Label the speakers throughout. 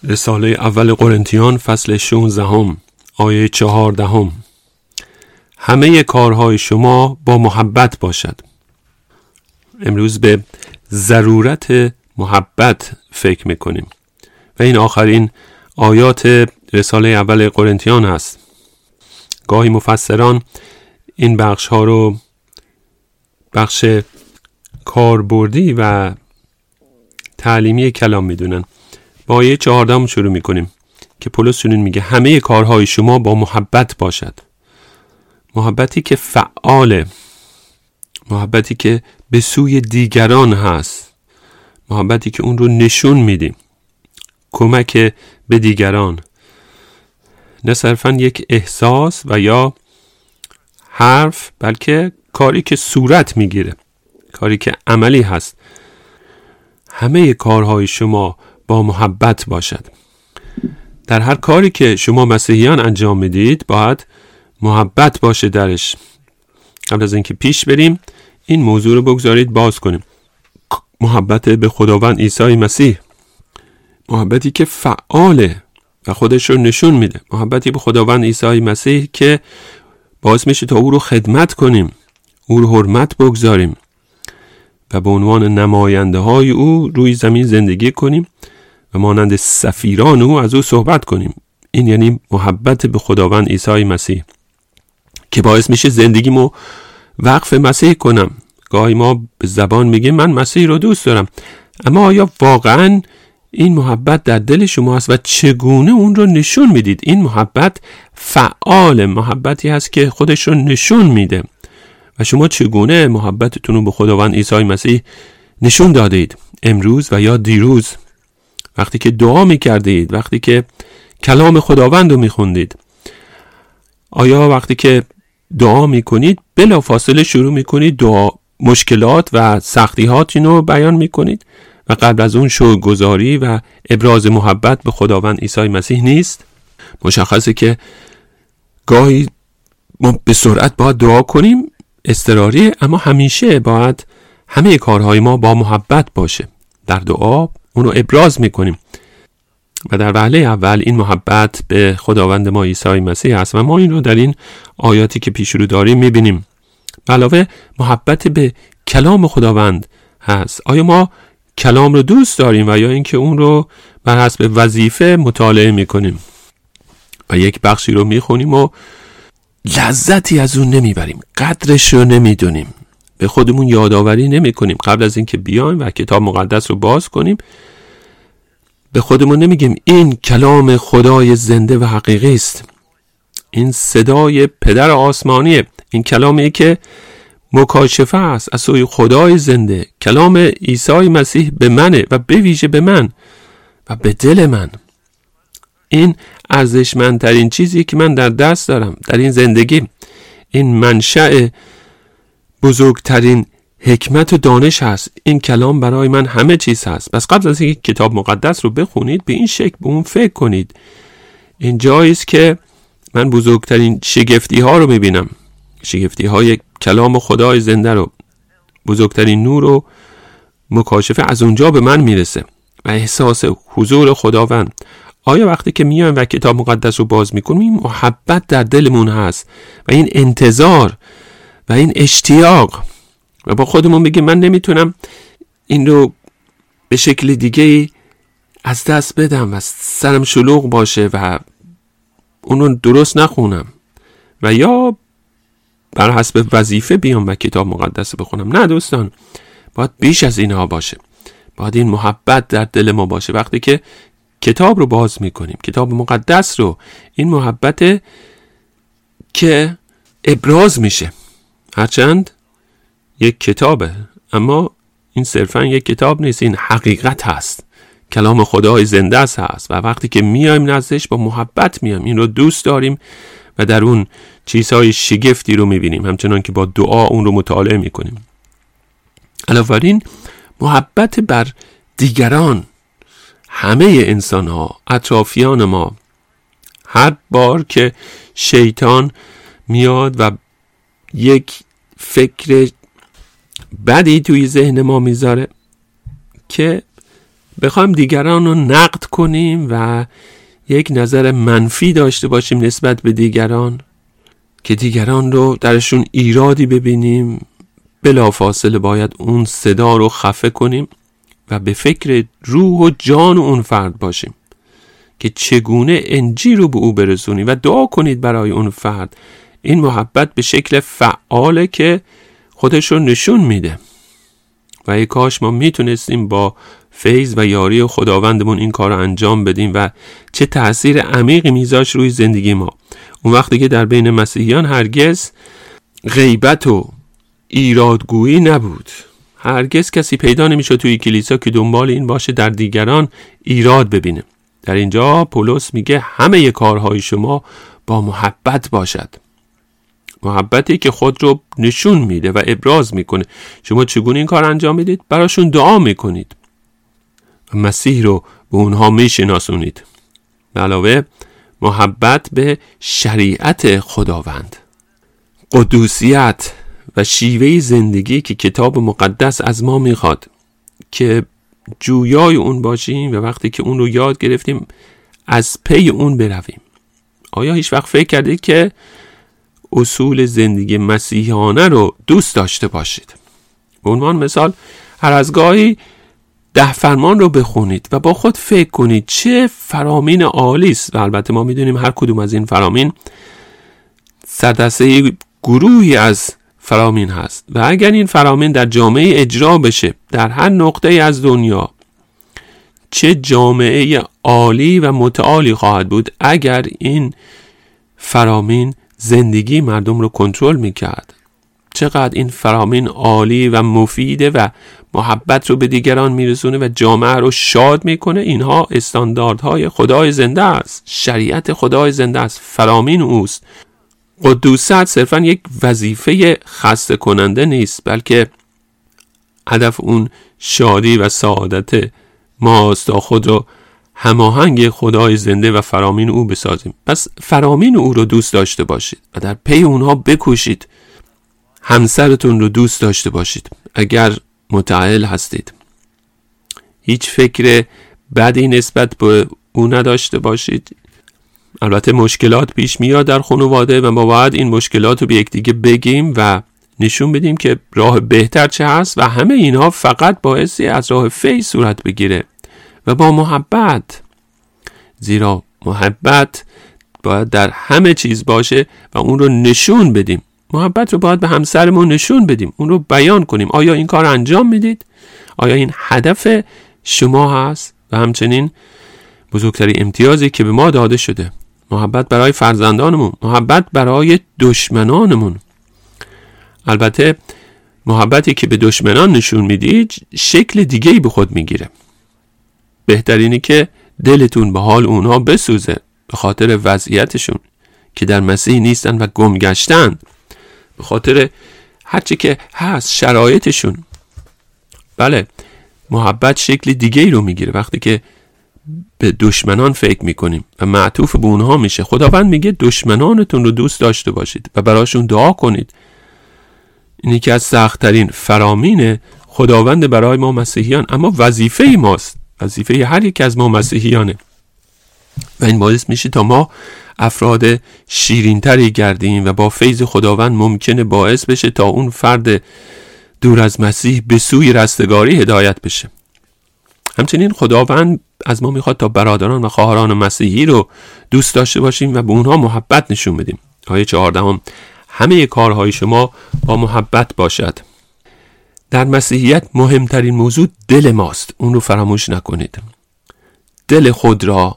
Speaker 1: رساله اول قرنتیان فصل 16 آیه 14. همه کارهای شما با محبت باشد. امروز به ضرورت محبت فکر میکنیم و این آخرین آیات رساله اول قرنتیان هست. گاهی مفسران این بخش ها رو بخش کاربردی و تعلیمی کلام میدونن. با آیه 14 شروع میکنیم که پولس چنین میگه همه کارهای شما با محبت باشد. محبتی که فعاله، محبتی که به سوی دیگران هست، محبتی که اون رو نشون میدیم، کمک به دیگران، نه صرفاً یک احساس و یا حرف، بلکه کاری که صورت میگیره، کاری که عملی هست. همه کارهای شما با محبت باشد. در هر کاری که شما مسیحیان انجام میدید باید محبت باشه درش. قبل از اینکه پیش بریم این موضوع رو بگذارید باز کنیم. محبت به خداوند عیسی مسیح، محبتی که فعاله و خودش رو نشون میده، محبتی به خداوند عیسی مسیح که باعث میشه تا او رو خدمت کنیم، او رو حرمت بگذاریم و به عنوان نماینده های او روی زمین زندگی کنیم و مانند سفیران او از او صحبت کنیم. این یعنی محبت به خداوند عیسی مسیح که باعث میشه زندگیمو وقف مسیح کنم. گاهی ما به زبان میگیم من مسیح رو دوست دارم، اما آیا واقعا این محبت در دل شما هست و چگونه اون رو نشون میدید؟ این محبت فعال، محبتی هست که خودش رو نشون میده. و شما چگونه محبتتون رو به خداوند عیسی مسیح نشون دادید امروز و یا دیروز؟ وقتی که دعا میکردید، وقتی که کلام خداوند رو میخوندید، آیا وقتی که دعا میکنید بلافاصله شروع میکنید دعا مشکلات و سختی‌هات رو بیان میکنید و قبل از اون شکرگزاری و ابراز محبت به خداوند عیسی مسیح نیست؟ مشخصه که گاهی ما به سرعت باید دعا کنیم، اضطراری، اما همیشه باید همه کارهای ما با محبت باشه. در دعا اون رو ابراز میکنیم و در وهله اول این محبت به خداوند ما عیسی مسیح است و ما این رو در این آیاتی که پیش رو داریم میبینیم. به علاوه محبت به کلام خداوند هست. آیا ما کلام رو دوست داریم و یا اینکه اون رو بر حسب وظیفه مطالعه میکنیم و یک بخشی رو میخونیم و لذتی از اون نمیبریم، قدرش رو نمیدونیم، به خودمون یادآوری نمیکنیم قبل از اینکه بیایم و کتاب مقدس رو باز کنیم. به خودمون نمیگیم این کلام خدای زنده و حقیقی است، این صدای پدر آسمانیه، این کلامی که مکاشفه است از سوی خدای زنده، کلام عیسی مسیح به منه و به ویژه به من و به دل من. این ارزشمندترین چیزی که من در دست دارم در این زندگی. این منشأ بزرگترین حکمت و دانش هست. این کلام برای من همه چیز هست. پس قبل از اینکه کتاب مقدس رو بخونید به این شکل به اون فکر کنید. این جایی است که من بزرگترین شگفتی ها رو میبینم، شگفتی های کلام خدای زنده رو، بزرگترین نور و مکاشفه از اونجا به من میرسه و احساس حضور خداوند. آیا وقتی که میایم و کتاب مقدس رو باز میکنیم این محبت در دلمون هست و این انتظار و این اشتیاق و با خودمون بگیم من نمیتونم این رو به شکل دیگه از دست بدم و سرم شلوغ باشه و اون رو درست نخونم و یا بر حسب وظیفه بیام و کتاب مقدس بخونم. نه دوستان، باید بیش از اینها باشه. باید این محبت در دل ما باشه. وقتی که کتاب رو باز میکنیم، کتاب مقدس رو، این محبت که ابراز میشه. هرچند یک کتابه اما این صرفا یک کتاب نیست، این حقیقت هست، کلام خدای زنده هست و وقتی که میایم نزدش با محبت میایم، این رو دوست داریم و در اون چیزهای شگفتی رو میبینیم، همچنان که با دعا اون رو مطالعه میکنیم. علاوه بر این محبت بر دیگران، همه انسان ها، اطرافیان ما. هر بار که شیطان میاد و یک فکر بدی توی ذهن ما میذاره که بخوایم دیگران رو نقد کنیم و یک نظر منفی داشته باشیم نسبت به دیگران که دیگران رو درشون ایرادی ببینیم، بلافاصله باید اون صدا رو خفه کنیم و به فکر روح و جان اون فرد باشیم که چگونه انجیل رو به او برسونیم و دعا کنید برای اون فرد. این محبت به شکل فعاله که خودش رو نشون میده و ای کاش ما میتونستیم با فیض و یاری خداوندمون این کار رو انجام بدیم و چه تأثیر عمیقی میذاش روی زندگی ما. اون وقتی که در بین مسیحیان هرگز غیبت و ایرادگویی نبود، هرگز کسی پیدا نمیشد توی کلیسا که دنبال این باشه در دیگران ایراد ببینه. در اینجا پولس میگه همه کارهای شما با محبت باشد، محبتی که خود رو نشون میده و ابراز میکنه. شما چگونه این کار انجام میدید؟ براشون دعا میکنید و مسیح رو به اونها میشناسونید. به علاوه محبت به شریعت خداوند، قدوسیت و شیوه زندگی که کتاب مقدس از ما میخواد که جویای اون باشیم و وقتی که اون رو یاد گرفتیم از پی اون برویم. آیا هیچ وقت فکر کردید که اصول زندگی مسیحیانه رو دوست داشته باشید؟ به عنوان مثال هر از گاهی 10 فرمان رو بخونید و با خود فکر کنید چه فرامین عالی است. و البته ما میدونیم هر کدوم از این فرامین سردسته گروهی از فرامین هست و اگر این فرامین در جامعه اجرا بشه در هر نقطه از دنیا، چه جامعه عالی و متعالی خواهد بود اگر این فرامین زندگی مردم رو کنترل میکرد. چقدر این فرامین عالی و مفیده و محبت رو به دیگران میرسونه و جامعه رو شاد میکنه. اینها استانداردهای خدای زنده است، شریعت خدای زنده است، فرامین اوست. قدوست صرفا یک وظیفه خسته کننده نیست، بلکه هدف اون شادی و سعادت ماست تا خود رو هماهنگ خدای زنده و فرامین او بسازیم. پس فرامین او رو دوست داشته باشید و در پی اونها بکوشید. همسرتون رو دوست داشته باشید اگر متعهل هستید. هیچ فکر بدی نسبت به او نداشته باشید. البته مشکلات پیش میاد در خانواده و ما باید این مشکلات رو به یکدیگه بگیم و نشون بدیم که راه بهتر چه هست و همه اینها فقط باعثی از راه فیض صورت بگیره و با محبت، زیرا محبت باید در همه چیز باشه و اون رو نشون بدیم. محبت رو باید به همسرمون نشون بدیم، اون رو بیان کنیم. آیا این کار انجام میدید؟ آیا این هدف شما هست؟ و همچنین بزرگترین امتیازی که به ما داده شده، محبت برای فرزندانمون، محبت برای دشمنانمون. البته محبتی که به دشمنان نشون میدید شکل دیگه‌ای به خود میگیره. بهترینه که دلتون به حال اونها بسوزه به خاطر وضعیتشون که در مسیح نیستن و گم گشتن، به خاطر هرچی که هست شرایطشون. بله، محبت شکل دیگه‌ای رو میگیره وقتی که به دشمنان فکر میکنیم و معطوف به اونها میشه. خداوند میگه دشمنانتون رو دوست داشته باشید و براشون دعا کنید. اینی که از سخت‌ترین فرامین خداوند برای ما مسیحیان، اما وظیفه ماست، وظیفه هر یک از ما مسیحیانه و این باعث میشه تا ما افراد شیرین‌تری گردیم و با فیض خداوند ممکنه باعث بشه تا اون فرد دور از مسیح به سوی رستگاری هدایت بشه. همچنین خداوند از ما میخواد تا برادران و خواهران مسیحی رو دوست داشته باشیم و به اونها محبت نشون بدیم. آیه 14: همه کارهای شما با محبت باشد. در مسیحیت مهمترین موضوع دل ماست، اون رو فراموش نکنید. دل خود را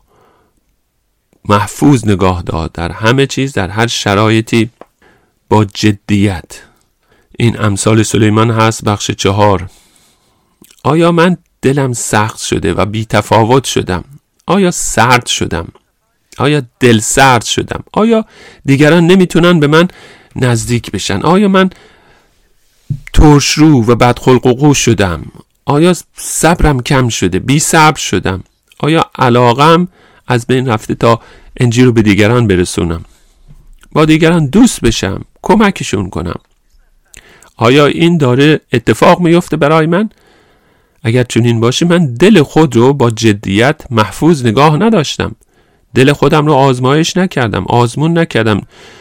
Speaker 1: محفوظ نگاه دار در همه چیز، در هر شرایطی با جدیت. این امثال سلیمان هست، بخش 4. آیا من دلم سخت شده و بی تفاوت شدم؟ آیا سرد شدم؟ آیا دل سرد شدم؟ آیا دیگران نمیتونن به من نزدیک بشن؟ آیا من ترشرو و بدخلق و قو شدم؟ آیا صبرم کم شده؟ بی صبر شدم؟ آیا علاقم از بین رفته تا انجیل رو به دیگران برسونم، با دیگران دوست بشم، کمکشون کنم؟ آیا این داره اتفاق میفته برای من؟ اگر چنین باشه من دل خود رو با جدیت محفوظ نگاه نداشتم، دل خودم رو آزمایش نکردم، آزمون نکردم.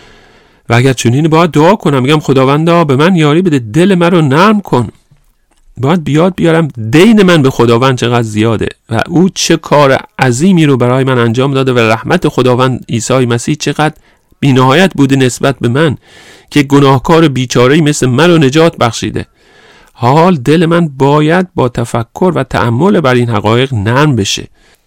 Speaker 1: و اگر چنین باید دعا کنم، میگم خداوندا به من یاری بده، دل من رو نرم کن. باید بیارم دین من به خداوند چقدر زیاده و او چه کار عظیمی رو برای من انجام داده و رحمت خداوند عیسی مسیح چقدر بی‌نهایت بوده نسبت به من که گناهکار بیچاره‌ای مثل من رو نجات بخشیده. حال دل من باید با تفکر و تأمل بر این حقایق نرم بشه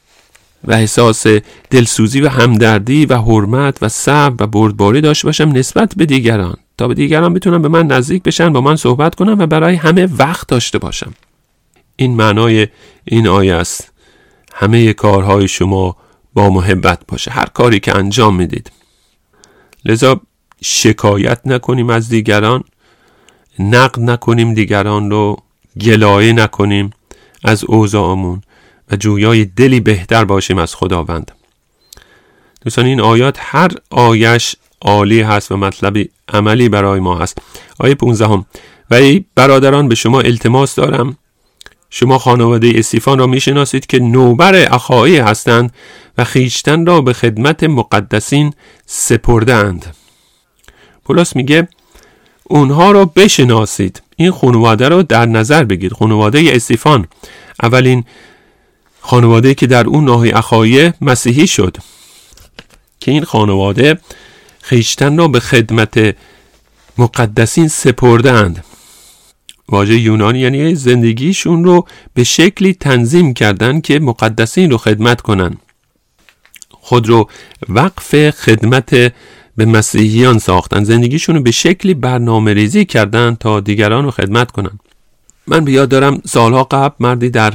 Speaker 1: و احساس دلسوزی و همدردی و حرمت و صبر و بردباری داشته باشم نسبت به دیگران، تا به دیگران بتونم به من نزدیک بشن، با من صحبت کنم و برای همه وقت داشته باشم. این معنای این آیه است. همه کارهای شما با محبت باشه، هر کاری که انجام میدید. لذا شکایت نکنیم از دیگران، نقد نکنیم دیگران رو، گلایه نکنیم از اوضاعمون و جویای دلی بهتر باشیم از خداوند. دوستان این آیات هر آیش عالی هست و مطلبی عملی برای ما هست. آیه 15: و ای برادران به شما التماس دارم، شما خانواده استیفان را میشناسید که نوبر اخایی هستند و خیشتن را به خدمت مقدسین سپردند. پولس میگه اونها رو بشناسید، این خانواده رو در نظر بگیرید. خانواده استیفان اولین خانواده که در اون ناحیه اخایی مسیحی شد، که این خانواده خیشتن را به خدمت مقدسین سپردند. واژه یونانی یعنی زندگیشون رو به شکلی تنظیم کردن که مقدسین رو خدمت کنن، خود رو وقف خدمت به مسیحیان ساختن، زندگیشون رو به شکلی برنامه ریزی کردن تا دیگران رو خدمت کنن. من بیاد دارم سالها قبل مردی در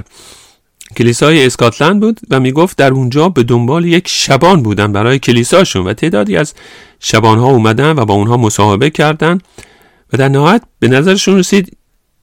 Speaker 1: کلیسای اسکاتلند بود و میگفت در اونجا به دنبال یک شبان بودن برای کلیساشون و تعدادی از شبانها اومدن و با اونها مصاحبه کردن و در نهایت به نظرشون رسید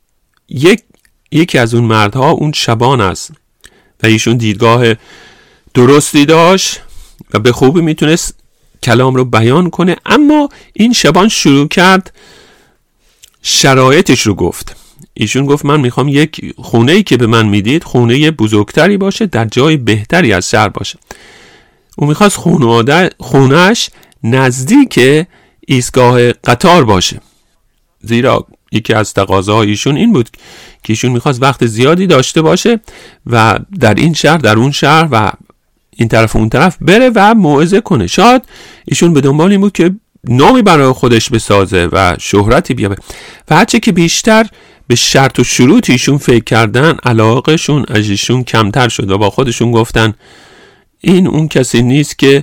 Speaker 1: یکی از اون مردها اون شبان است و ایشون دیدگاه درستی داشت و به خوبی میتونست کلام رو بیان کنه، اما این شبان شروع کرد شرایطش رو گفت. ایشون گفت من میخوام یک خونه‌ای که به من میدید خونه بزرگتری باشه، در جای بهتری از شهر باشه. اون میخواست خونهش نزدیک ایستگاه قطار باشه، زیرا یکی از تقاضاهای ایشون این بود که ایشون میخواست وقت زیادی داشته باشه و در این شهر در اون شهر و این طرف اون طرف بره و موعظه کنه. شاید ایشون به دنبال این بود که نامی برای خودش بسازه و شهرتی بیاره و هرچه که بیشتر به شرط و شروط ایشون فکر کردن علاقهشون از ایشون کمتر شد و با خودشون گفتن این اون کسی نیست که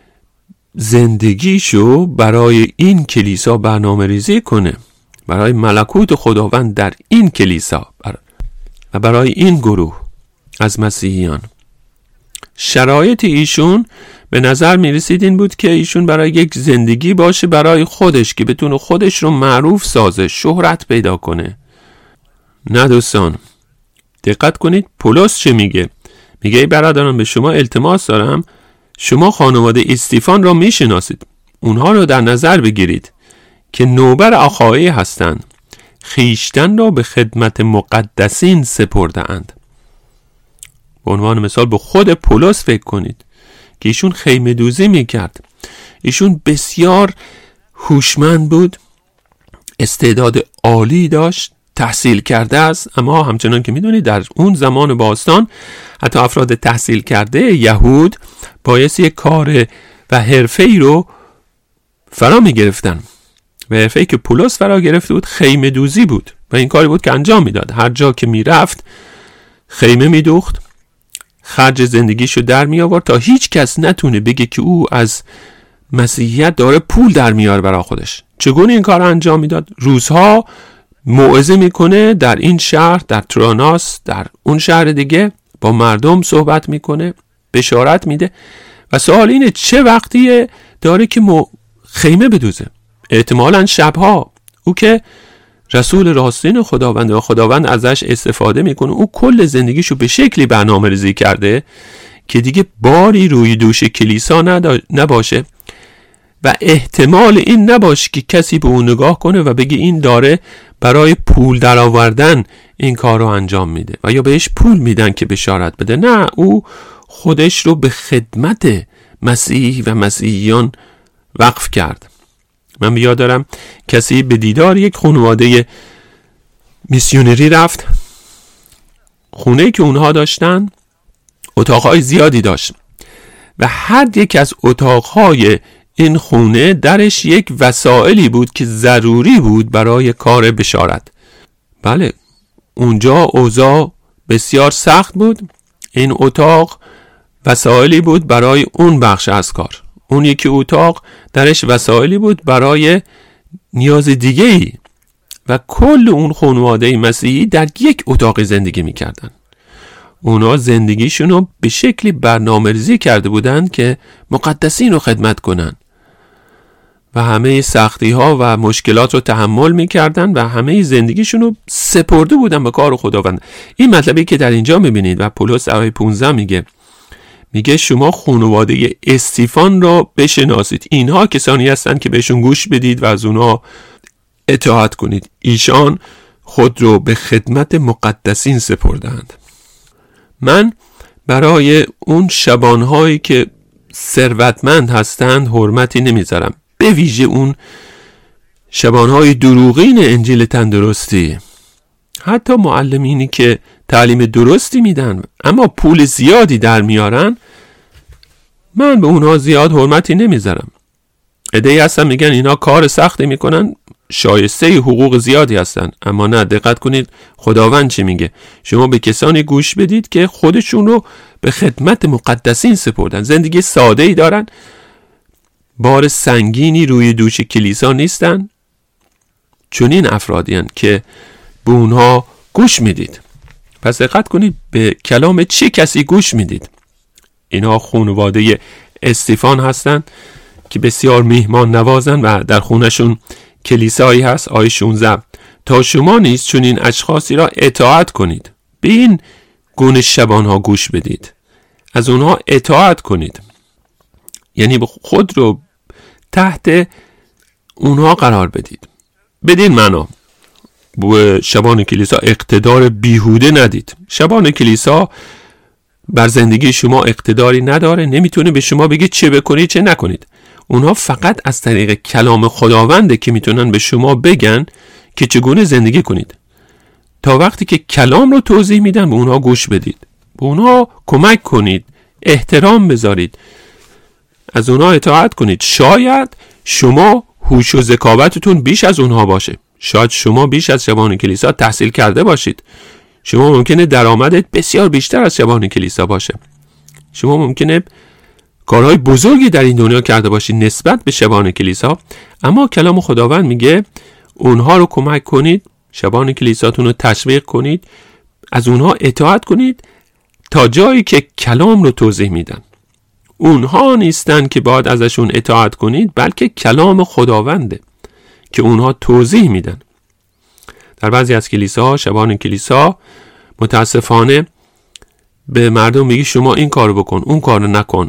Speaker 1: زندگیشو برای این کلیسا برنامه ریزی کنه، برای ملکوت خداوند در این کلیسا و برای این گروه از مسیحیان. شرایط ایشون به نظر می رسید این بود که ایشون برای یک زندگی باشه برای خودش که بتونه خودش رو معروف سازه، شهرت پیدا کنه. نه دوستان، دقت کنید پولس چه میگه. میگه ای برادران به شما التماس دارم، شما خانواده استیفان را میشناسید، اونها رو در نظر بگیرید که نوبر اخایی هستند، خیشتن را به خدمت مقدسین سپرده اند. به عنوان مثال به خود پولس فکر کنید که ایشون خیمه دوزی میکرد. ایشون بسیار هوشمند بود، استعداد عالی داشت، تحصیل کرده است، اما همچنان که میدونید در اون زمان باستان حتی افراد تحصیل کرده یهود بایستی یک کار و حرفه‌ای رو فرا میگرفتن و حرفه‌ای که پولس فرا گرفته بود خیمه دوزی بود و این کاری بود که انجام میداد. هر جا که میرفت خیمه میدوخت، خرج زندگیشو در می آورد تا هیچ کس نتونه بگه که او از مسیحیت داره پول در میاره برای خودش. چگونه این کار انجام میداد؟ روزها موعظه میکنه در این شهر، در تراناس، در اون شهر دیگه با مردم صحبت میکنه، بشارت میده و سوال اینه چه وقتیه داره که خیمه بدوزه؟ احتمالاً شبها. او که رسول راستین خداوند و خداوند ازش استفاده میکنه، او کل زندگیشو به شکلی برنامه ریزی کرده که دیگه باری روی دوش کلیسا نباشه و احتمال این نباشه که کسی به اون نگاه کنه و بگه این داره برای پول درآوردن این کار رو انجام میده و یا بهش پول میدن که بشارت بده. نه، او خودش رو به خدمت مسیح و مسیحیان وقف کرد. من یاد دارم کسی به دیدار یک خانواده میسیونری رفت. خونه‌ای که اونها داشتن اتاقهای زیادی داشت و هر یک از اتاقهای این خونه درش یک وسائلی بود که ضروری بود برای کار بشارت. بله، اونجا اوضاع بسیار سخت بود. این اتاق وسائلی بود برای اون بخش از کار. اون یکی اتاق درش وسائلی بود برای نیاز دیگه‌ای و کل اون خانواده مسیحی در یک اتاق زندگی می‌کردن. اونا زندگیشون رو به شکلی برنامه‌ریزی کرده بودن که مقدسین رو خدمت کنن و همه سختی ها و مشکلات رو تحمل می‌کردن و همه زندگیشون رو سپرده بودن به کار خداوند. این مطلبی که در اینجا می‌بینید و پولس آیه 15 میگه شما خانواده استیفان را بشناسید. اینها کسانی هستند که بهشون گوش بدید و از اونها اطاعت کنید. ایشان خود رو به خدمت مقدسین سپردند. من برای اون شبانهایی که ثروتمند هستند حرمتی نمیذارم، به ویژه اون شبانهای دروغین انجیل تندرستی. حتی معلمینی که تعلیم درستی میدن اما پول زیادی در میارن، من به اونها زیاد حرمتی نمیذارم. عده‌ای هستن میگن اینا کار سختی میکنن، شایسته حقوق زیادی هستن. اما نه، دقت کنید خداوند چی میگه. شما به کسانی گوش بدید که خودشون رو به خدمت مقدسین سپردن، زندگی ساده‌ای دارن، بار سنگینی روی دوش کلیسا نیستن. چنین افرادی هستند که به اونها گوش میدید. پس دقت کنید به کلام چه کسی گوش میدید. اینا خانواده استیفان هستند که بسیار میهمان نوازن و در خونشون کلیسایی هست. آیه 16 تا شما نیز چون این اشخاصی را اطاعت کنید. به این گونه شبانها گوش بدید، از اونها اطاعت کنید، یعنی خود رو تحت اونها قرار بدید. بدین معنا به شبان کلیسا اقتدار بیهوده ندید. شبان کلیسا بر زندگی شما اقتداری نداره، نمیتونه به شما بگه چه بکنید چه نکنید. اونها فقط از طریق کلام خداونده که میتونن به شما بگن که چگونه زندگی کنید. تا وقتی که کلام رو توضیح میدن به اونها گوش بدید، به اونها کمک کنید، احترام بذارید، از اونها اطاعت کنید. شاید شما هوش و ذکاوتتون بیش از اونها باشه، شاید شما بیش از شبان کلیسا تحصیل کرده باشید، شما ممکنه درآمدت بسیار بیشتر از شبان کلیسا باشه، شما ممکنه کارهای بزرگی در این دنیا کرده باشید نسبت به شبان کلیسا. اما کلام خداوند میگه اونها رو کمک کنید، شبان کلیساتون رو تشویق کنید، از اونها اطاعت کنید تا جایی که کلام رو توضیح میدن. اونها نیستن که باید ازشون اطاعت کنید، بلکه کلام خداونده که اونها توضیح میدن. در بعضی از کلیساها شبان کلیسا متاسفانه به مردم میگه شما این کارو بکن اون کارو نکن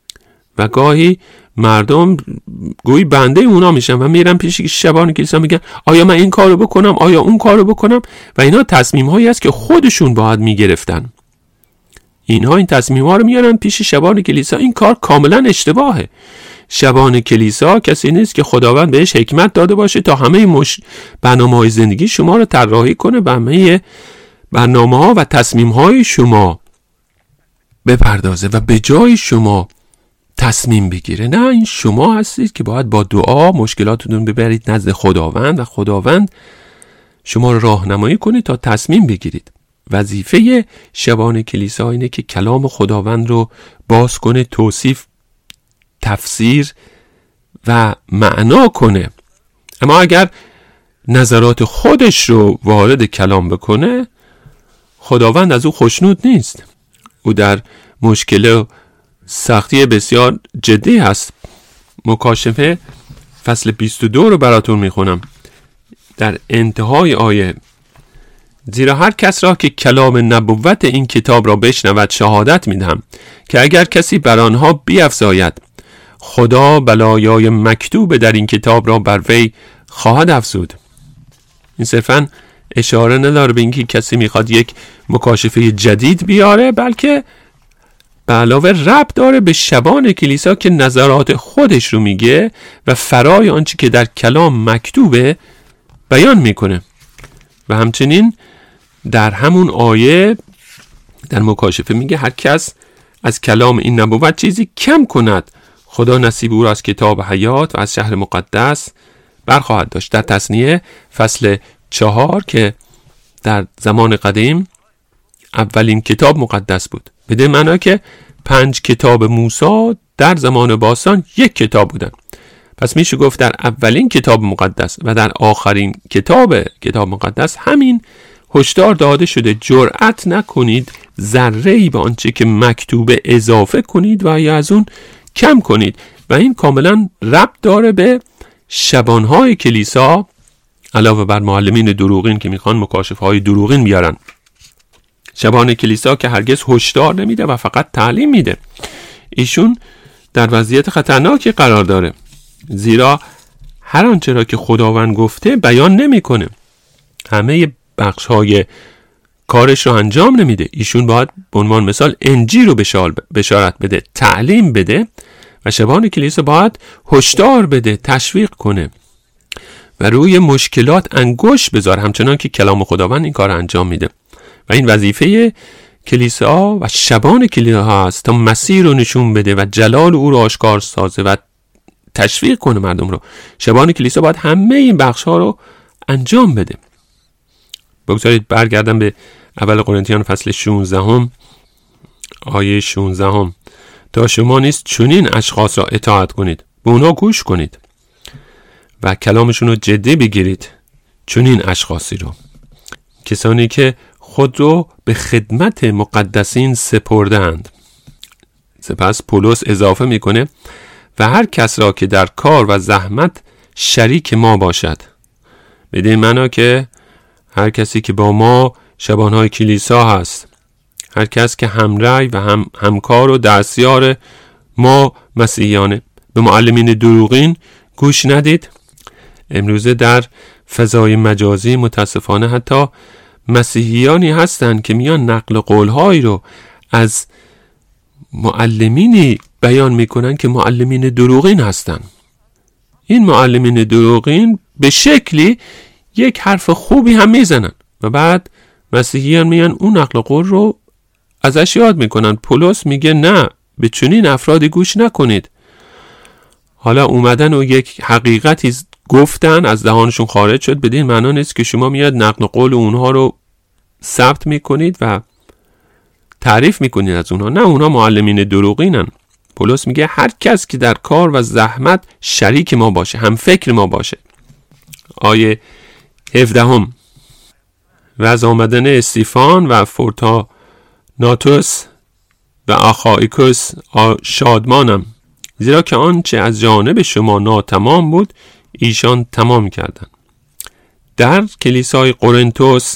Speaker 1: و گاهی مردم گویی بنده اونا میشن و میرن پیش شبان کلیسا میگن آیا من این کارو بکنم آیا اون کارو بکنم، و اینا تصمیم هایی است که خودشون باید میگرفتن. اینها این تصمیم ها رو میارن پیش شبان کلیسا. این کار کاملا اشتباهه. شبان کلیسا کسی نیست که خداوند بهش حکمت داده باشه تا همه برنامه‌های زندگی شما رو طراحی کنه و همه برنامه‌ها و تصمیم‌های شما بپردازه و به جای شما تصمیم بگیره. نه، این شما هستید که باید با دعا مشکلاتتون ببرید نزد خداوند و خداوند شما رو راهنمایی کنه تا تصمیم بگیرید. وظیفه شبان کلیسا اینه که کلام خداوند رو باز کنه، توصیف، تفسیر و معنا کنه. اما اگر نظرات خودش رو وارد کلام بکنه، خداوند از او خوشنود نیست. او در مشکل سختی بسیار جدی هست. مکاشفه فصل 22 رو براتون میخونم در انتهای آیه: زیرا هر کس را که کلام نبوت این کتاب را بشنود شهادت میدهم که اگر کسی بر آنها بیفزاید خدا بلایای مکتوب در این کتاب را بر وی خواهد افزود. این صرفاً اشاره نداره به اینکه کسی میخواد یک مکاشفه جدید بیاره، بلکه به علاوه ربط داره به شبان کلیسا که نظرات خودش رو میگه و فرای آنچه که در کلام مکتوبه بیان میکنه. و همچنین در همون آیه در مکاشفه میگه هر کس از کلام این نبوت چیزی کم کند، خدا نصیب او را از کتاب حیات و از شهر مقدس برخواهد داشت. در تثنیه فصل 4 که در زمان قدیم اولین کتاب مقدس بود، بده معنا که 5 کتاب موسی در زمان باستان یک کتاب بودن. پس میشه گفت در اولین کتاب مقدس و در آخرین کتاب مقدس همین هشدار داده شده: جرأت نکنید ذره‌ای به آنچه که مکتوبه اضافه کنید و یا از اون کم کنید. و این کاملا ربط داره به شبانهای کلیسا، علاوه بر معلمین دروغین که میخوان مکاشفه‌های دروغین بیارن. شبان کلیسا که هرگز هشدار نمیده و فقط تعلیم میده، ایشون در وضعیت خطرناکی قرار داره، زیرا هر آنچه را که خداوند گفته بیان نمیکنه، همه بخش‌های کارش رو انجام نمیده. ایشون باید به عنوان مثال انجیل رو بشارت بده، تعلیم بده و شبان کلیسا باید هشدار بده، تشویق کنه و روی مشکلات انگشت بذاره، همچنان که کلام خداوند این کار انجام میده. و این وظیفه کلیسا و شبان کلیسا هست تا مسیر رو نشون بده و جلال او رو آشکار سازه و تشویق کنه مردم رو. شبان کلیسا باید همه این بخش ها رو انجام بده. بگذارید برگردم به اول قرنتیان فصل 16 آیه 16: تا شما نیست چنین اشخاص را اطاعت کنید، به اونا گوش کنید و کلامشون رو جدی بگیرید. چنین اشخاصی رو، کسانی که خود رو به خدمت مقدسین سپردند. سپس پولس اضافه میکنه: و هر کس را که در کار و زحمت شریک ما باشد. بده معنا که هر کسی که با ما شبانهای کلیسا هست، هر کس که همرأی و همکار و دستیار ما مسیحیانه. به معلمین دروغین گوش ندید. امروزه در فضای مجازی متاسفانه حتی مسیحیانی هستند که میان نقل قولهایی رو از معلمینی بیان میکنن که معلمین دروغین هستن. این معلمین دروغین به شکلی یک حرف خوبی هم میزنن و بعد مسیحیان میان اون نقل قول رو ازش یاد میکنن. پولس میگه نه، به چنین افرادی گوش نکنید. حالا اومدن و یک حقیقتی گفتن از دهانشون خارج شد، بدین معنا نیست که شما میاد نقل قول اونها رو ثبت میکنید و تعریف میکنید از اونها. نه، اونها معلمین دروغینن. پولس میگه هر کس که در کار و زحمت شریک ما باشه، هم فکر ما باشه. آیه 17: و از آمدن استیفان و فورتاناتوس و آخائیکوس شادمانم، زیرا که آنچه از جانب شما ناتمام بود ایشان تمام کردند. در کلیسای قرنتوس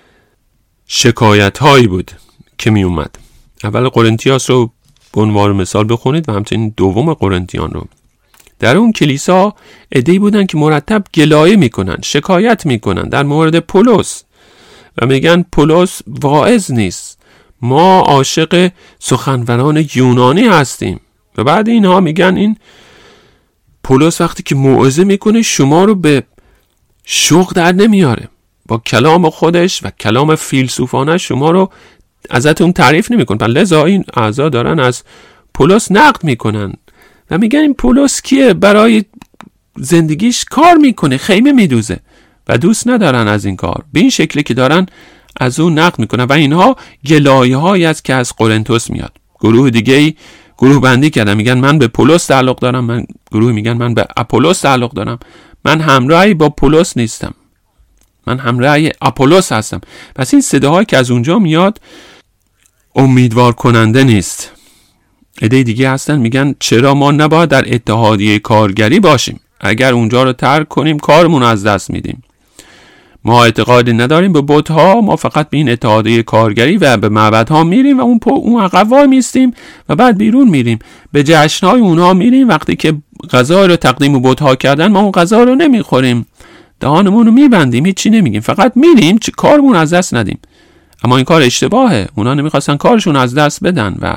Speaker 1: شکایت هایی بود که می اومد. اول قرنتیاس رو به عنوان مثال بخونید و همچنین دوم قرنتیان رو. در اون کلیسا عده‌ای بودن که مرتب گلایه میکنن، شکایت میکنن در مورد پولس و میگن پولس واعظ نیست، ما عاشق سخنوران یونانی هستیم. و بعد اینها میگن این پولس وقتی که موعظه میکنه شما رو به شوق در نمیاره، با کلام خودش و کلام فیلسوفانه شما رو ازتون تعریف نمیکنه. لذا این اعضا دارن از پولس نقد میکنن و میگن این پولس کیه؟ برای زندگیش کار میکنه، خیمه میدوزه و دوست ندارن از این کار. به این شکلی که دارن از اون نقد میکنن و اینها گلایه هایی است که از قرنتوس میاد. گروه دیگه گروه بندی کردن، میگن من به پولس تعلق دارم، گروه میگن من به اپولوس تعلق دارم، من همراهی با پولس نیستم، من همراه اپولوس هستم. پس این صداهایی که از اونجا میاد امیدوار کننده نیست. عده دیگه هستن میگن چرا ما نباید در اتحادیه کارگری باشیم؟ اگر اونجا رو ترک کنیم کارمون رو از دست میدیم. ما اعتقادی نداریم به بت‌ها، ما فقط به این اتحادیه کارگری و به معبدها میریم و اون عقب وای میستیم و بعد بیرون میریم به جشن‌های اونها میریم. وقتی که غذا رو تقدیم بت‌ها کردن ما اون غذا رو نمیخوریم، دهانمون رو میبندیم، هیچی نمیگیم، فقط میریم چه کارمون از دست ندیم. اما این کار اشتباهه. اونا نمیخواستن کارشون از دست بدن و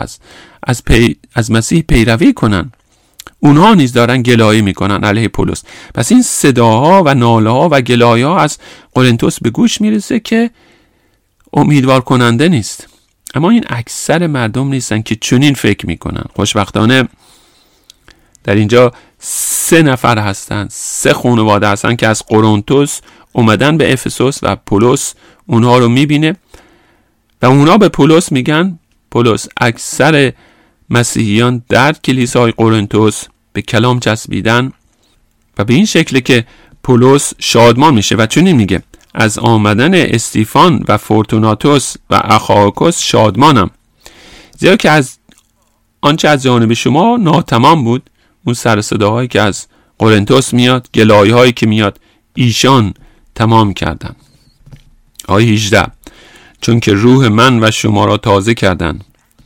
Speaker 1: از مسیح پیروی کنن. اونها نیز دارن گلایه میکنن علیه پولس. پس این صداها و ناله ها و گلایه ها از قرنتوس به گوش میرسه که امیدوار کننده نیست. اما این اکثر مردم نیستن که چنین فکر میکنن. خوشبختانه در اینجا 3 نفر هستن، 3 خانواده هستن که از قرنتوس اومدن به افسوس و پولس اونها رو میبینه و اونها به پولس میگن پولس اکثر مسیحیان در کلیسای قرنتوس به کلام چسبیدن و به این شکل که پولس شادمان میشه و چنین میگه از آمدن استیفان و فورتوناتوس و اخائوکوس شادمانم، زیرا که از آنچه از جانب شما ناتمام بود، اون سر صداهایی که از قرنتوس میاد، گلایه هایی که میاد، ایشان تمام کردن. آیه 18 چون که روح من و شما را تازه کردن.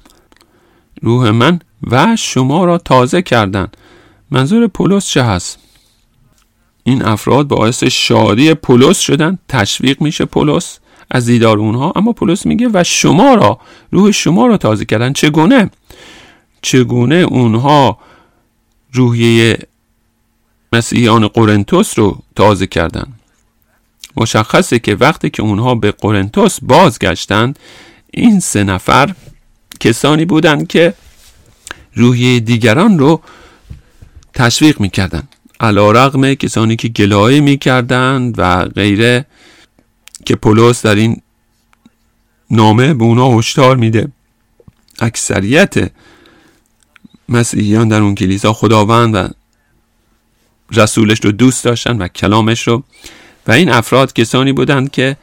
Speaker 1: روح من و شما را تازه کردن. منظور پولس چه هست؟ این افراد باعث شادی پولس شدن، تشویق میشه پولس از دیدار اونها. اما پولس میگه و شما را، روح شما را تازه کردن. چگونه اونها روحیه مسیحیان قرنتوس رو تازه کردن؟ مشخصه که وقتی که اونها به قرنتوس بازگشتند، این 3 نفر کسانی بودند که روحیه دیگران رو تشویق میکردن، علیرغم کسانی که گلایه میکردند و غیره، که پولس در این نامه به اونها هشدار میده. اکثریت مسیحیان در اون کلیسا خداوند و رسولش رو دوست داشتن و کلامش رو، و این افراد کسانی بودند که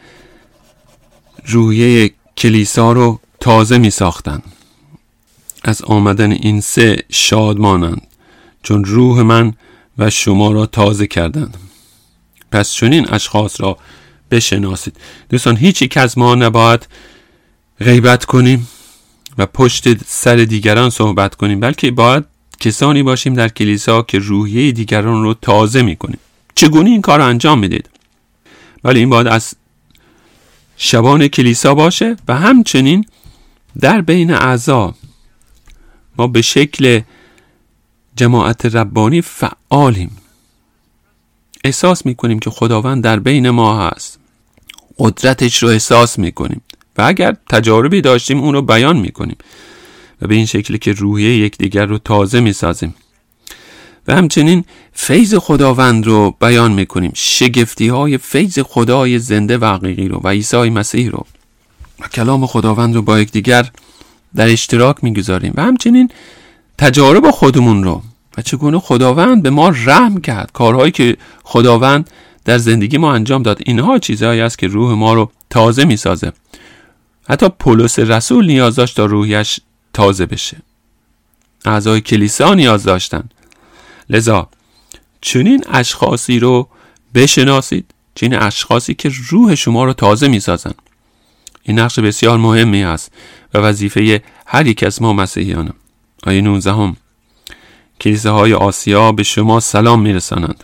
Speaker 1: روحیه کلیسا رو تازه می ساختن. از آمدن این 3 شادمانند، چون روح من و شما را تازه کردند. پس چنین اشخاص را بشناسید. دوستان، هیچ یک از ما نباید غیبت کنیم و پشت سر دیگران صحبت کنیم، بلکه باید کسانی باشیم در کلیسا که روحیه دیگران رو تازه می کنیم. چگونه این کار رو انجام میدید؟ ولی این باید از شبان کلیسا باشه و همچنین در بین اعضا ما به شکل جماعت ربانی فعالیم. احساس میکنیم که خداوند در بین ما هست، قدرتش رو احساس میکنیم و اگر تجاربی داشتیم اون رو بیان میکنیم و به این شکل که روحیه یکدیگر رو تازه میسازیم و همچنین فیض خداوند رو بیان میکنیم، شگفتی های فیض خدای زنده و حقیقی رو و عیسی مسیح رو و کلام خداوند رو با یکدیگر در اشتراک میگذاریم و همچنین تجارب خودمون رو و چگونه خداوند به ما رحم کرد، کارهایی که خداوند در زندگی ما انجام داد. اینها چیزهایی است که روح ما رو تازه میسازه. حتی پولس رسول نیاز داشت تا روحیش تازه بشه. اعضای کلیسا نیاز داشتن. لذا چنین اشخاصی رو بشناسید، چنین اشخاصی که روح شما رو تازه میسازن. این نقش بسیار مهمی است و وظیفه هر یک از ما مسیحیانه. آیه 19 کلیساهای آسیا به شما سلام میرسانند.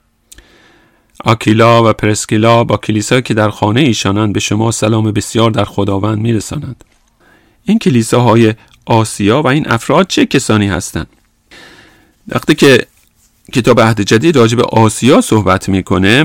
Speaker 1: آکیلا و پرسکیلا با کلیسایی که در خانه ایشانند به شما سلام بسیار در خداوند میرسانند. این کلیساهای آسیا و این افراد چه کسانی هستند؟ وقتی که کتاب عهد جدید راجع به آسیا صحبت میکنه،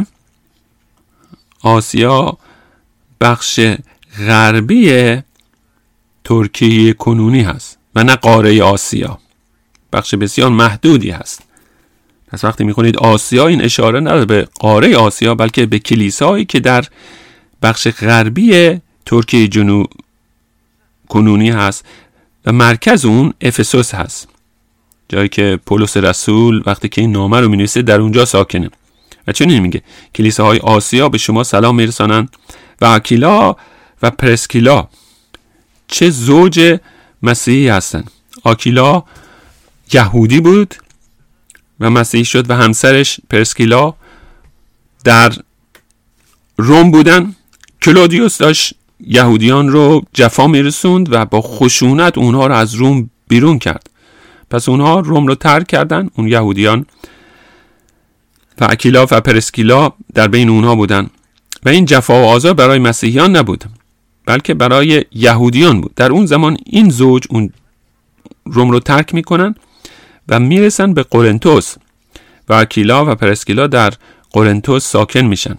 Speaker 1: آسیا بخش غربی ترکیه کنونی هست و نه قاره آسیا، بخش بسیار محدودی هست. پس وقتی میخونید آسیا، این اشاره نداره به قاره آسیا بلکه به کلیسایی که در بخش غربی ترکیه کنونی هست و مرکز اون افسوس هست، جایی که پولس رسول وقتی که این نامه رو می‌نویسه در اونجا ساکنه. و چنین میگه کلیساهای آسیا به شما سلام میرسانند و آکیلا و پرسکیلا چه زوج مسیحی هستند. آکیلا یهودی بود و مسیحی شد و همسرش پرسکیلا در روم بودن. کلودیوس داشت یهودیان رو جفا میرسوند و با خشونت اونها رو از روم بیرون کرد. پس اونها روم رو ترک کردن، اون یهودیان، و اکیلا و پرسکیلا در بین اونها بودن و این جفا و آزار برای مسیحیان نبود بلکه برای یهودیان بود. در اون زمان این زوج اون روم رو ترک میکنن و میرسن به قرنتوس و اکیلا و پرسکیلا در قرنتوس ساکن میشن.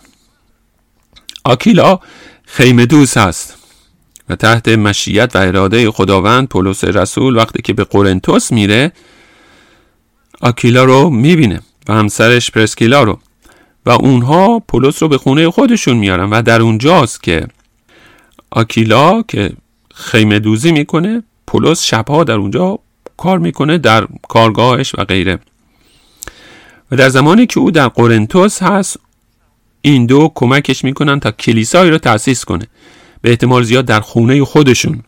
Speaker 1: اکیلا خیمه دوز هست و تحت مشیت و اراده خداوند پولس رسول وقتی که به قرنتوس میره اکیلا رو میبینه و همسرش پرسکیلا رو و اونها پولس رو به خونه خودشون میارن و در اونجاست که اکیلا که خیمه دوزی میکنه، پولس شبها در اونجا کار میکنه در کارگاهش و غیره. و در زمانی که او در قرنتوس هست این دو کمکش میکنن تا کلیسایی رو تأسیس کنه، به احتمال زیاد در خونه خودشون.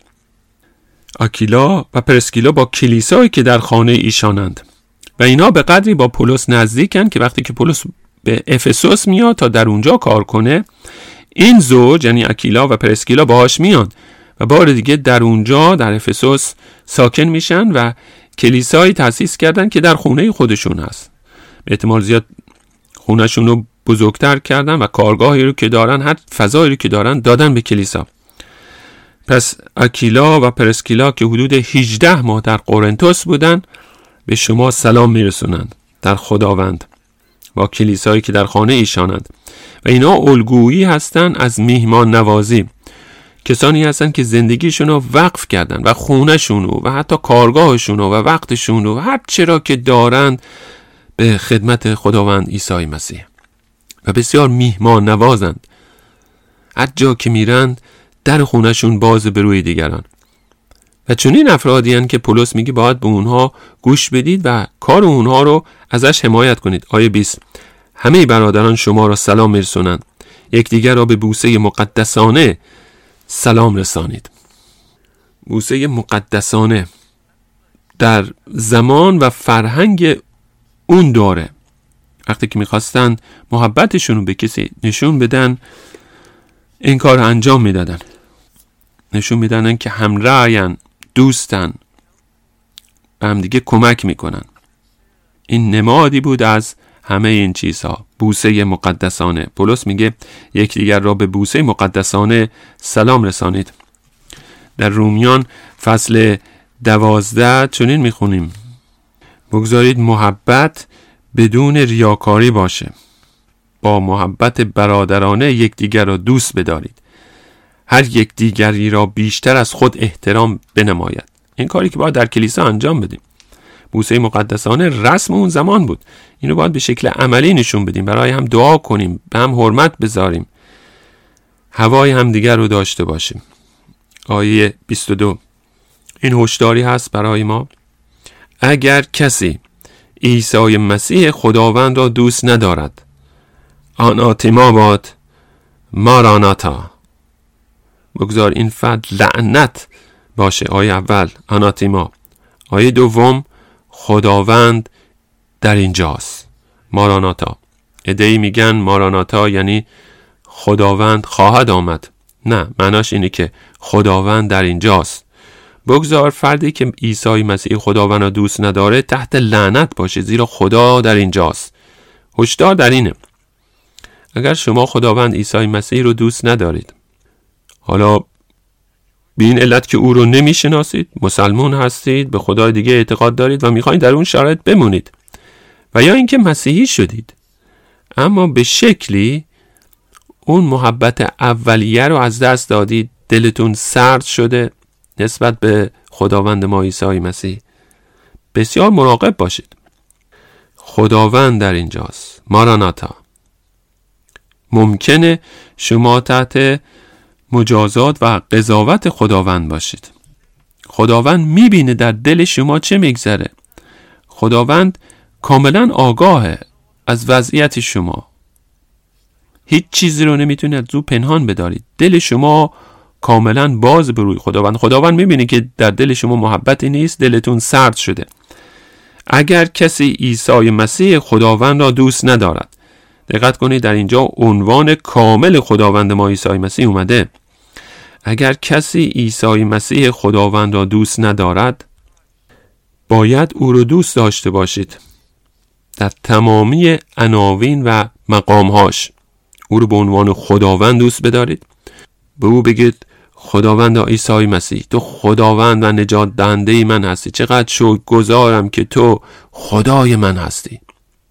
Speaker 1: اکیلا و پرسکیلا با کلیسایی که در خانه ایشانند و اینا به قدری با پولس نزدیکن که وقتی که پولس به افسوس میاد تا در اونجا کار کنه، این زوج یعنی اکیلا و پرسکیلا باهاش میان و بار دیگه در اونجا در افسوس ساکن میشن و کلیسایی تأسیس کردن که در خونه خودشون هست. به احتمال زیاد خونهشون رو بزرگتر کردن و کارگاهی رو که دارن، هر فضایی رو که دارن دادن به کلیسا. پس اکیلا و پرسکیلا که حدود 18 ماه در قرنتوس بودن به شما سلام میرسونند در خداوند با کلیسایی که در خانه ایشانند و اینا الگویی هستن از میهمان نوازی. کسانی هستن که زندگیشون رو وقف کردن و خونهشون رو و حتی کارگاهشون رو و وقتشون رو و هر چرا که دارند به خدمت خداوند عیسی مسیح و بسیار میهمان نوازند. هر جا که میرند در خونهشون باز به روی دیگران و چون این افرادی هستند که پولس میگه باید به اونها گوش بدید و کار اونها رو ازش حمایت کنید. آیه 20 همه برادران شما را سلام میرسونند، یکدیگر را به بوسه مقدسانه سلام رسانید. بوسه مقدسانه در زمان و فرهنگ اون دوره وقتی که میخواستن محبتشون رو به کسی نشون بدن این کار رو انجام میدادن، نشون میدادن که همراهن، دوستن، به هم دیگه کمک میکنن. این نمادی بود از همه این چیزها، بوسه مقدسانه. پولس میگه یکدیگر را به بوسه مقدسانه سلام رسانید. در رومیان فصل 12 چنین میخونیم: بگذارید محبت بدون ریاکاری باشه، با محبت برادرانه یکدیگر را دوست بدارید، هر یک دیگری را بیشتر از خود احترام بنماید. این کاری که باید در کلیسا انجام بدیم. بوسه مقدسانه رسم اون زمان بود، اینو باید به شکل عملی نشون بدیم، برای هم دعا کنیم، به هم حرمت بذاریم، هوای هم دیگر رو داشته باشیم. آیه 22 این هشداری هست برای ما: اگر کسی عیسی مسیح خداوند را دوست ندارد، آناتیما باد، ماراناتا. بگذار این فعل لعنت باشه. آیه اول آناتیما، آیه دوم خداوند در اینجاست، ماراناتا. عده‌ای میگن ماراناتا یعنی خداوند خواهد آمد. نه، معناش اینه که خداوند در اینجاست. بگذار فردی که عیسی مسیح خداوند را دوست نداره تحت لعنت باشه، زیرا خدا در اینجاست. هشدار در اینه: اگر شما خداوند عیسی مسیح رو دوست ندارید، حالا به این علت که او رو نمیشناسید، مسلمان هستید، به خدای دیگه اعتقاد دارید و میخواید در اون شرایط بمونید، و یا اینکه مسیحی شدید اما به شکلی اون محبت اولیه رو از دست دادید، دلتون سرد شده نسبت به خداوند ما عیسی مسیح، بسیار مراقب باشید. خداوند در اینجاست، ماراناتا. ممکنه شما تحت مجازات و قضاوت خداوند باشید. خداوند میبینه در دل شما چه میگذره. خداوند کاملا آگاهه از وضعیت شما، هیچ چیزی رو نمیتونه از او پنهان بدارید. دل شما کاملا باز به روی خداوند میبینه که در دل شما محبتی نیست، دلتون سرد شده. اگر کسی عیسی مسیح خداوند را دوست ندارد، دقت کنید در اینجا عنوان کامل خداوند ما عیسی مسیح اومده. اگر کسی عیسی مسیح خداوند را دوست ندارد، باید او رو دوست داشته باشید. در تمامی عناوین و مقامهاش او رو به عنوان خداوند دوست بدارید. به او بگید خداوند عیسی مسیح، تو خداوند و نجات دهنده من هستی. چقدر شکرگزارم که تو خدای من هستی،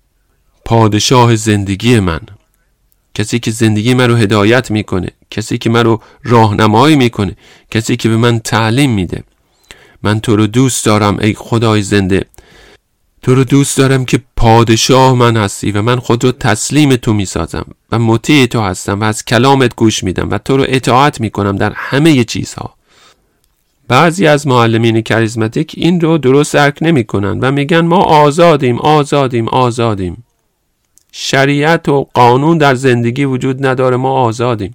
Speaker 1: پادشاه زندگی من، کسی که زندگی من رو هدایت میکنه، کسی که من رو راهنمایی میکنه، کسی که به من تعلیم میده. من تو رو دوست دارم ای خدای زنده، تو رو دوست دارم که پادشاه من هستی و من خود رو تسلیم تو میسازم و مطیع تو هستم و از کلامت گوش میدم و تو رو اطاعت میکنم در همه چیزها. بعضی از معلمین کاریزماتیک این رو درست درک نمیکنن و میگن ما آزادیم. شریعت و قانون در زندگی وجود نداره، ما آزادیم.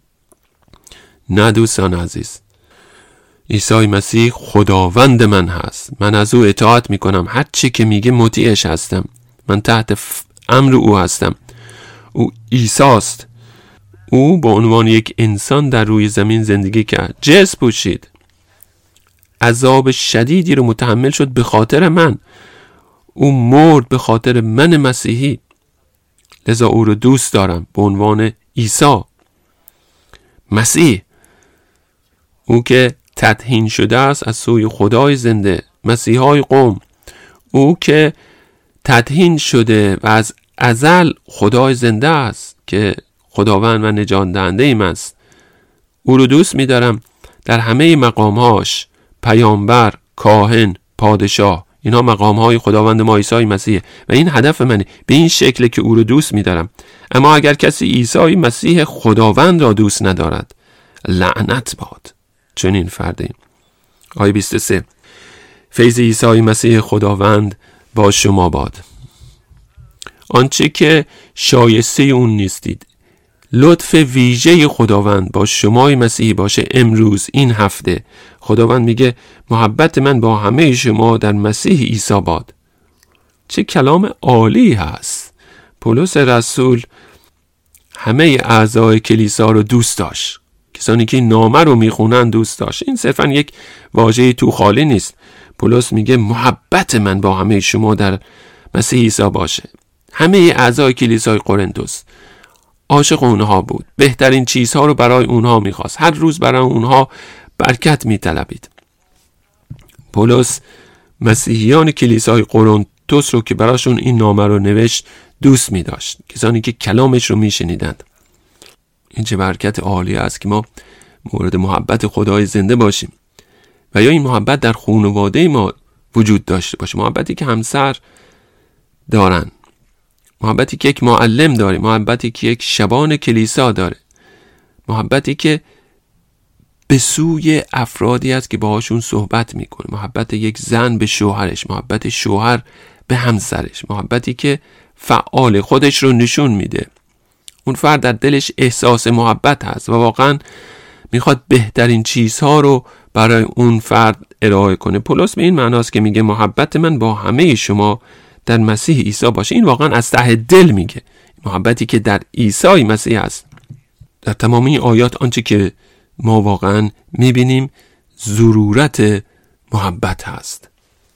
Speaker 1: نه دوستان عزیز، عیسی مسیح خداوند من هست. من از او اطاعت میکنم، هر چی که میگه مطیعش هستم. من تحت امر او هستم. او عیسی است. او به عنوان یک انسان در روی زمین زندگی کرد، جسم پوشید، عذاب شدیدی رو متحمل شد به خاطر من. او مرد به خاطر من مسیحی، لذا او رو دوست دارم به عنوان عیسی مسیح، او که تدهین شده است از سوی خدای زنده، مسیحای قوم، او که تدهین شده و از ازل خدای زنده است که خداوند و نجات دهنده من است. او رو دوست می‌دارم در همه مقامهاش، پیامبر، کاهن، پادشاه. اینا مقامهای خداوند ما عیسی مسیح و این هدف منه، به این شکل که او رو دوست می‌دارم. اما اگر کسی عیسی مسیح خداوند را دوست ندارد، لعنت باد چنین فردی. آیه 23: فیض عیسی مسیح خداوند با شما باد. آنچه که شایسته اون نیستید، لطف ویژه خداوند با شمای مسیحی باشه. امروز این هفته خداوند میگه محبت من با همه شما در مسیح عیسی باد. چه کلام عالی هست. پولس رسول همه اعضای کلیسا رو دوست داشت، کسانی که این نامه رو میخونن دوست داشت. این صرفا یک واژه تو خالی نیست. پولس میگه محبت من با همه شما در مسیح عیسی باشه. همه اعضای کلیسای قرنتوس عاشق اونها بود، بهترین چیزها رو برای اونها میخواست، هر روز برای اونها برکت میطلبید. پولس مسیحیان کلیسای قرنتوس رو که براشون این نامه رو نوشت دوست میداشت، کسانی که کلامش رو میشنیدند. این چه برکت عالی است که ما مورد محبت خدای زنده باشیم و یا این محبت در خانواده ما وجود داشته باشه. محبتی که همسر دارن، محبتی که یک معلم داره، محبتی که یک شبان کلیسا داره، محبتی که به سوی افرادی است که باهاشون صحبت میکنه، محبت یک زن به شوهرش، محبت شوهر به همسرش، محبتی که فعال خودش رو نشون میده. اون فرد در دلش احساس محبت هست و واقعا میخواد بهترین چیزها رو برای اون فرد ارائه کنه. پولس به این معناست که میگه محبت من با همه شما در مسیح عیسی باشه. این واقعا از ته دل میگه، محبتی که در عیسی مسیح است. در تمامی آیات آنچه که ما واقعا میبینیم ضرورت محبت هست.